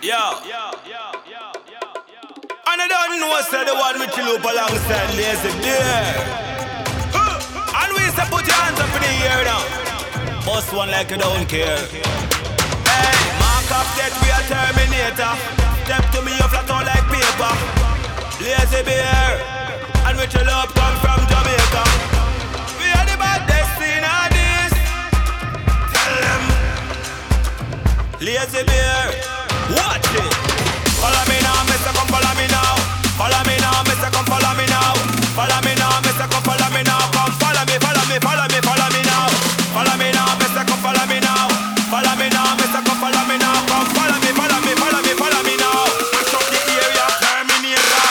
Yeah. And I don't know what's the one with you up alongside Lazy Bear. And we say put your hands up in the air now. Bust one like you don't care. Hey, mark up that we are Terminator. Step to me, you flat out like paper. Lazy Bear. And with your love come from Jamaica. We are the baddest in all this. Tell them. Lazy Bear. Watch it. Follow me now, Mr. Come follow me now. Follow me now, Mr. Come follow me now. Follow me now, Mr. Come follow me now. Come follow me, follow me, follow me, follow me now. Follow me now, Mr. Come follow me now. Follow me now, Mr. Come follow me now. Come follow me, follow me, follow me, follow me now. Mash up the area, Terminator.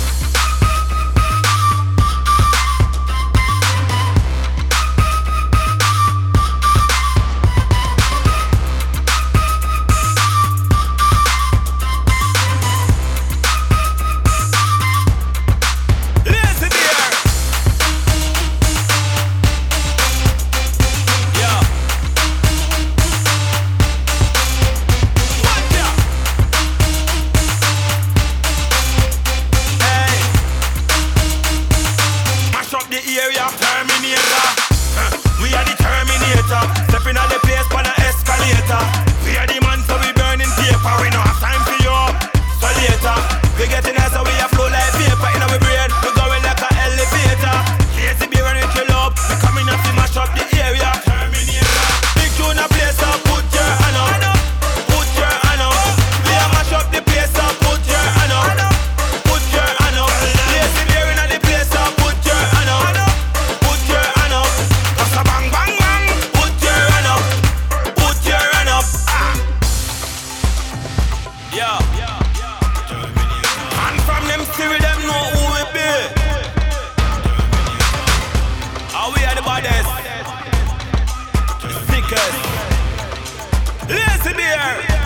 Stepping on the place for the escalator. We are the man, so we burning paper. We don't have time for you. So later, we getting high, so we a flow like paper. In our brain, we going like an elevator. Lazy Bear running chill up. We coming up to mash up the area. Terminator. Big tune a place up. Put your hand up. Put your hand up. We a mash up the place up. Put your hand up. Put your hand up. Lazy Bear in the place up. Put your hand up. Put your hand up. Cause a bang bang bang. Put your hand up. Put your hand up. Yeah. And from them Siri, them know who we be. And we are the baddest, the sickest. Lazy Bear.